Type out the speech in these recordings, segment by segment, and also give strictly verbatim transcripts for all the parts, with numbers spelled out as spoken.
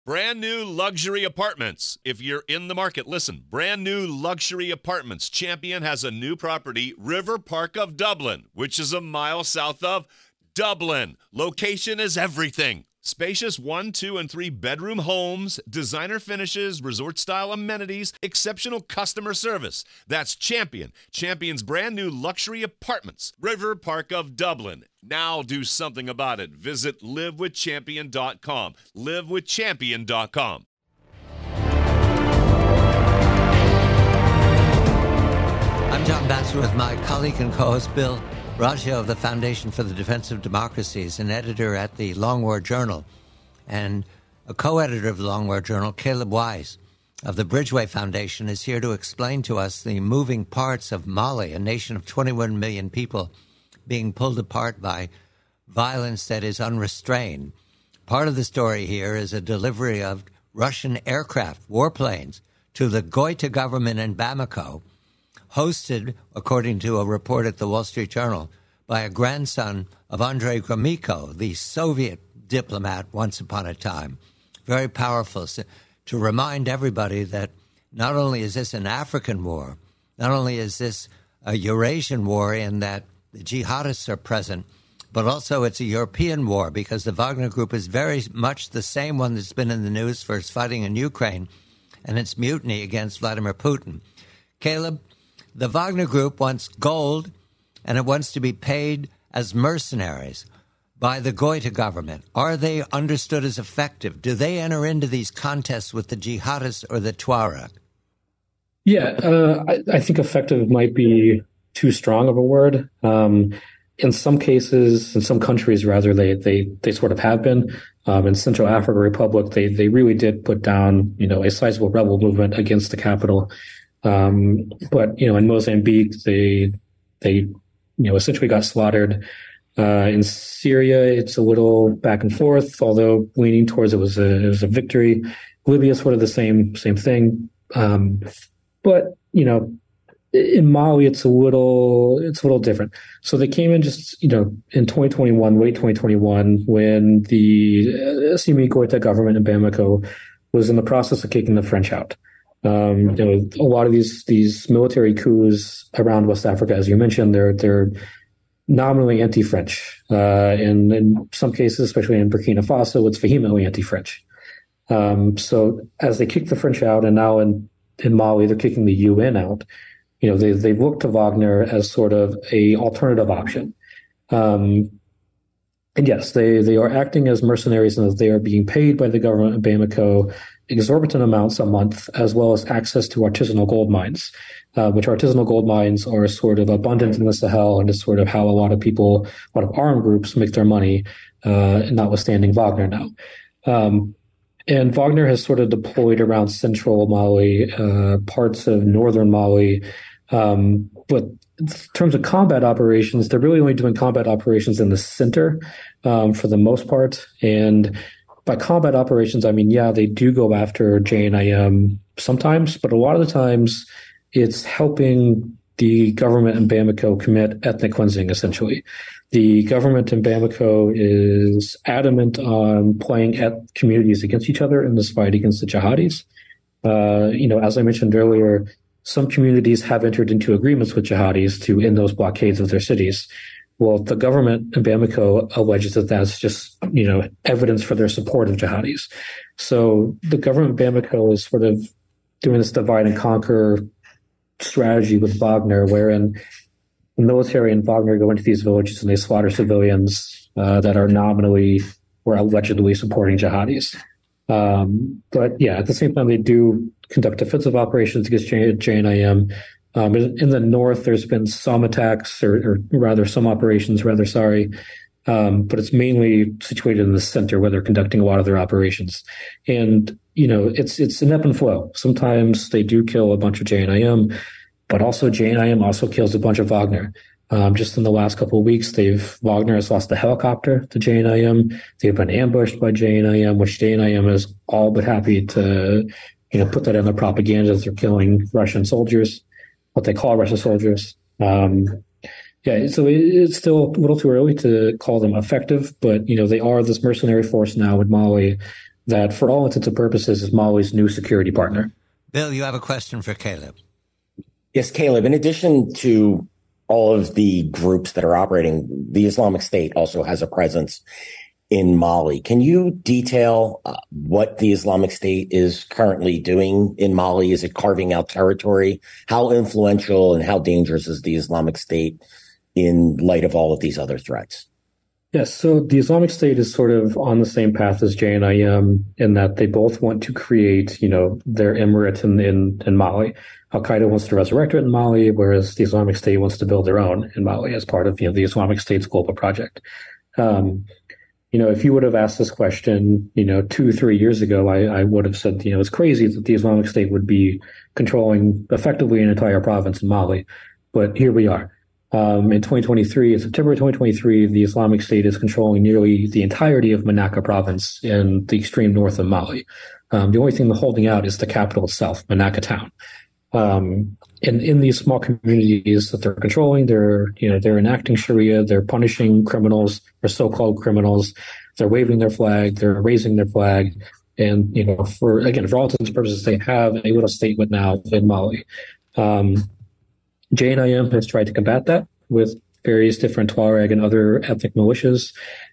Brand new luxury apartments. If you're in the market, listen. Brand new luxury apartments. Champion has a new property, River Park of Dublin, which is a mile south of Dublin. Location is everything. Spacious one, two, and three bedroom homes, designer finishes, resort-style amenities, exceptional customer service. That's Champion. Champion's brand new luxury apartments. River Park of Dublin. Now do something about it. Visit live with champion dot com. live with champion dot com. I'm John Bassler with my colleague and co-host Bill Raggio of the Foundation for the Defense of Democracies, an editor at the Long War Journal, and a co-editor of the Long War Journal, Caleb Wise of the Bridgeway Foundation, is here to explain to us the moving parts of Mali, a nation of twenty-one million people being pulled apart by violence that is unrestrained. Part of the story here is a delivery of Russian aircraft, warplanes, to the Goita government in Bamako, hosted, according to a report at the Wall Street Journal, by a grandson of Andrei Gromyko, the Soviet diplomat once upon a time. Very powerful. So, to remind everybody that not only is this an African war, not only is this a Eurasian war in that the jihadists are present, but also it's a European war because the Wagner Group is very much the same one that's been in the news for its fighting in Ukraine and its mutiny against Vladimir Putin. Caleb, the Wagner Group wants gold, and it wants to be paid as mercenaries by the Goita government. Are they understood as effective? Do they enter into these contests with the jihadists or the Tuareg? Yeah, uh, I, I think effective might be too strong of a word. Um, in some cases, in some countries, rather, they they they sort of have been. Um, in Central African Republic, they they really did put down, you know, a sizable rebel movement against the capital. Um, but, you know, in Mozambique, they, they, you know, essentially got slaughtered. Uh, in Syria, it's a little back and forth, although leaning towards it was a, it was a victory. Libya is sort of the same, same thing. Um, but, you know, in Mali, it's a little, it's a little different. So they came in just, you know, in twenty twenty-one, late twenty twenty-one, when the uh, Assimi Goïta government in Bamako was in the process of kicking the French out. Um, you know, a lot of these these military coups around West Africa, as you mentioned, they're they're nominally anti-French. Uh, and in some cases, especially in Burkina Faso, it's vehemently anti-French. Um, so as they kick the French out, and now in, in Mali, they're kicking the U N out, you know, they they look to Wagner as sort of a alternative option. Um, and yes, they, they are acting as mercenaries and they are being paid by the government of Bamako exorbitant amounts a month, as well as access to artisanal gold mines, uh, which artisanal gold mines are sort of abundant in the Sahel, and it's sort of how a lot of people, a lot of armed groups make their money, uh, notwithstanding Wagner now. Um, and Wagner has sort of deployed around central Mali, uh, parts of northern Mali. Um, but in terms of combat operations, they're really only doing combat operations in the center, um, for the most part. And by combat operations, I mean, yeah, they do go after J N I M sometimes, but a lot of the times it's helping the government in Bamako commit ethnic cleansing, essentially. The government in Bamako is adamant on playing at communities against each other in this fight against the jihadis. Uh, you know, as I mentioned earlier, some communities have entered into agreements with jihadis to end those blockades of their cities. Well, the government in Bamako alleges that that's just, you know, evidence for their support of jihadis. So the government in Bamako is sort of doing this divide and conquer strategy with Wagner, wherein the military and Wagner go into these villages and they slaughter civilians uh, that are nominally or allegedly supporting jihadis. Um, but yeah, at the same time, they do conduct offensive operations against J N I M. Um, in the north, there's been some attacks, or, or rather some operations, rather, sorry. Um, but it's mainly situated in the center where they're conducting a lot of their operations. And, you know, it's it's an ebb and flow. Sometimes they do kill a bunch of J N I M, but also J N I M also kills a bunch of Wagner. Um, just in the last couple of weeks, they've Wagner has lost a helicopter to J N I M. They've been ambushed by J N I M, which J N I M is all but happy to, you know, put that in their propaganda as they're killing Russian soldiers, what they call Russian soldiers. Um, yeah, so it, it's still a little too early to call them effective, but, you know, they are this mercenary force now in Mali that for all intents and purposes is Mali's new security partner. Bill, you have a question for Caleb. Yes, Caleb, in addition to all of the groups that are operating, the Islamic State also has a presence in Mali. Can you detail uh, what the Islamic State is currently doing in Mali? Is it carving out territory? How influential and how dangerous is the Islamic State in light of all of these other threats? Yes, so the Islamic State is sort of on the same path as J N I M in that they both want to create, you know, their emirate in, in, in Mali. Al-Qaeda wants to resurrect it in Mali, whereas the Islamic State wants to build their own in Mali as part of, you know, the Islamic State's global project. Um, you know, if you would have asked this question, you know, two, three years ago, I, I would have said, you know, it's crazy that the Islamic State would be controlling effectively an entire province in Mali. But here we are. Um, in twenty twenty-three, in September twenty twenty-three, the Islamic State is controlling nearly the entirety of Menaka province in the extreme north of Mali. Um, the only thing they're holding out is the capital itself, Menaka town. Um, and in these small communities that they're controlling, they're, you know, they're enacting Sharia, they're punishing criminals or so-called criminals, they're waving their flag, they're raising their flag. And, you know, for, again, for all intents and purposes, they have a little statement now in Mali. Um, J N I M has tried to combat that with various different Tuareg and other ethnic militias.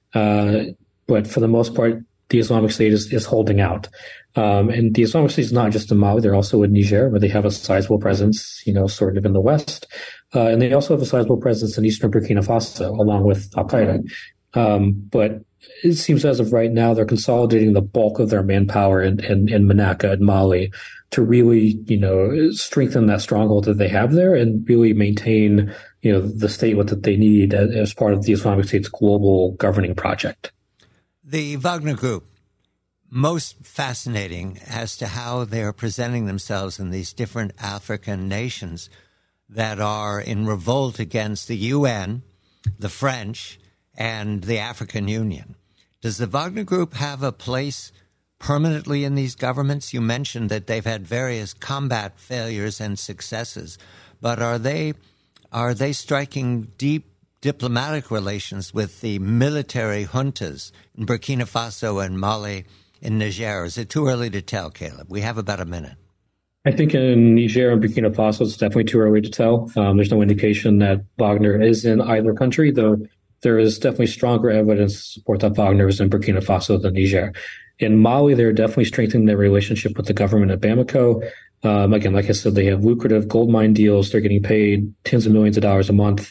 Uh, but for the most part, the Islamic State is, is holding out. Um, and the Islamic State is not just in Mali, they're also in Niger, where they have a sizable presence, you know, sort of in the west. Uh, and they also have a sizable presence in eastern Burkina Faso, along with Al-Qaeda. Um, but it seems as of right now, they're consolidating the bulk of their manpower in, in, in Menaka and Mali to really, you know, strengthen that stronghold that they have there and really maintain, you know, the statehood that they need as, as part of the Islamic State's global governing project. The Wagner Group, most fascinating as to how they are presenting themselves in these different African nations that are in revolt against the U N, the French, and the African Union. Does the Wagner Group have a place permanently in these governments? You mentioned that they've had various combat failures and successes, but are they are they striking deep diplomatic relations with the military juntas in Burkina Faso and Mali and Niger? Is it too early to tell, Caleb? We have about a minute. I think in Niger and Burkina Faso, it's definitely too early to tell. Um, there's no indication that Wagner is in either country, though there is definitely stronger evidence to support that Wagner is in Burkina Faso than Niger. In Mali, they're definitely strengthening their relationship with the government at Bamako. Um, again, like I said, they have lucrative gold mine deals. They're getting paid tens of millions of dollars a month.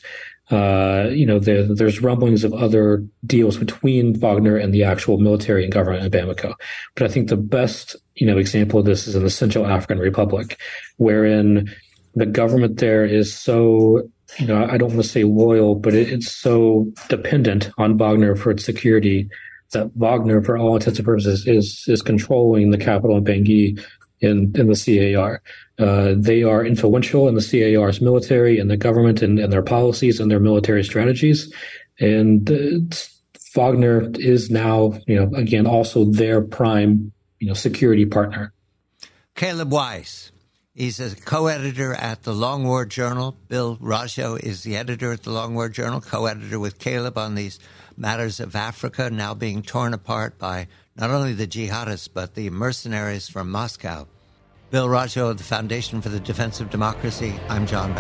Uh, you know, there, there's rumblings of other deals between Wagner and the actual military and government at Bamako. But I think the best, you know, example of this is in the Central African Republic, wherein the government there is so, you know, I don't want to say loyal, but it, it's so dependent on Wagner for its security that Wagner, for all intents and purposes, is is controlling the capital in Bangui in, in the C A R. Uh, they are influential in the C A R's military and the government and, and their policies and their military strategies. And uh, Wagner is now, you know, again, also their prime, you know, security partner. Caleb Weiss. He's a co-editor at the Long War Journal. Bill Raggio is the editor at the Long War Journal, co-editor with Caleb on these matters of Africa now being torn apart by not only the jihadists, but the mercenaries from Moscow. Bill Raggio of the Foundation for the Defense of Democracy. I'm John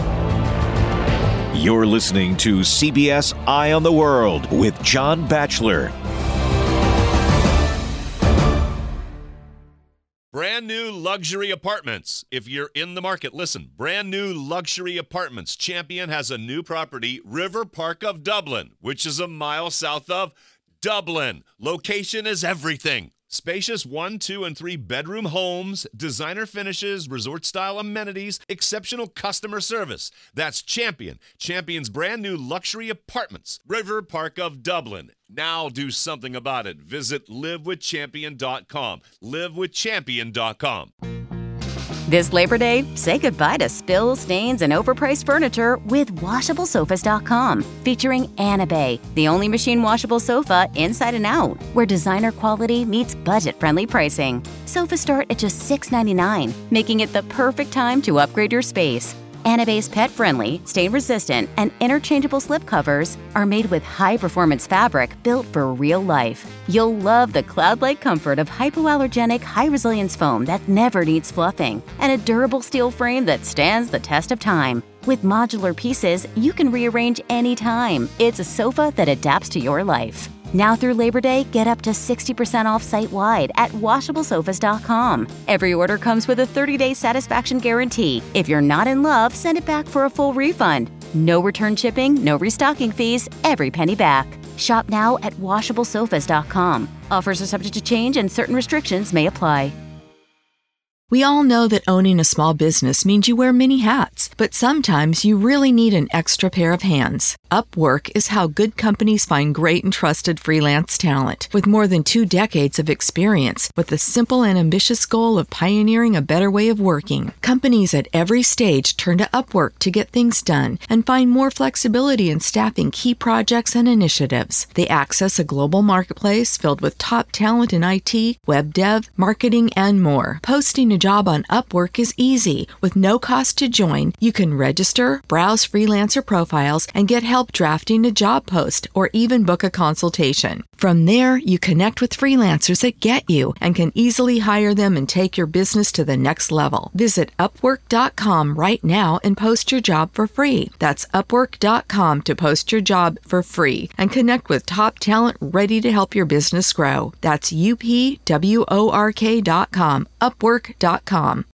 Batchelor. You're listening to C B S Eye on the World with John Batchelor. Brand new luxury apartments. If you're in the market, listen. Brand new luxury apartments. Champion has a new property, River Park of Dublin, which is a mile south of Dublin. Location is everything. Spacious one, two, and three bedroom homes, designer finishes, resort-style amenities, exceptional customer service. That's Champion. Champion's brand new luxury apartments, River Park of Dublin. Now do something about it. Visit live with champion dot com. live with champion dot com. This Labor Day, say goodbye to spills, stains, and overpriced furniture with washable sofas dot com. Featuring Anabay, the only machine washable sofa inside and out, where designer quality meets budget-friendly pricing. Sofas start at just six ninety-nine, making it the perfect time to upgrade your space. Anabe's pet-friendly, stain-resistant, and interchangeable slip covers are made with high-performance fabric built for real life. You'll love the cloud-like comfort of hypoallergenic, high-resilience foam that never needs fluffing, and a durable steel frame that stands the test of time. With modular pieces, you can rearrange anytime. It's a sofa that adapts to your life. Now through Labor Day, get up to sixty percent off site-wide at washable sofas dot com. Every order comes with a thirty-day satisfaction guarantee. If you're not in love, send it back for a full refund. No return shipping, no restocking fees, every penny back. Shop now at washable sofas dot com. Offers are subject to change and certain restrictions may apply. We all know that owning a small business means you wear many hats, but sometimes you really need an extra pair of hands. Upwork is how good companies find great and trusted freelance talent. With more than two decades of experience, with the simple and ambitious goal of pioneering a better way of working, companies at every stage turn to Upwork to get things done and find more flexibility in staffing key projects and initiatives. They access a global marketplace filled with top talent in I T, web dev, marketing, and more. Posting a job on Upwork is easy. With no cost to join, you can register, browse freelancer profiles, and get help drafting a job post or even book a consultation. From there, you connect with freelancers that get you and can easily hire them and take your business to the next level. Visit upwork dot com right now and post your job for free. That's upwork dot com to post your job for free and connect with top talent ready to help your business grow. That's U P W O R K dot com, upwork dot com.